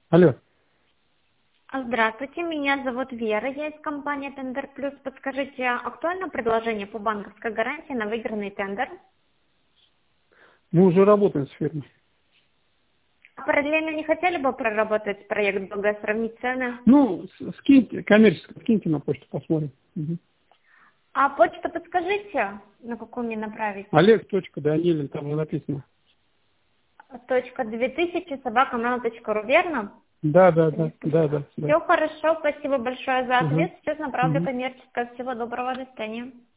Алло. Здравствуйте, меня зовут Вера, я из компании Тендер Плюс. Подскажите, актуально предложение по банковской гарантии на выигранный тендер? Мы уже работаем с фирмой. А параллельно не хотели бы проработать проект «Долго сравнить цены»? Ну, скиньте, коммерчески, скиньте на почту, посмотрим. Угу. А почту подскажите, на какую мне направить? Олег.Данилин, там же написано. .2000@mail.ru, верно? Да. Все хорошо, спасибо большое за Угу. ответ. Сейчас направлю Угу. коммерческое. Всего доброго, до свидания.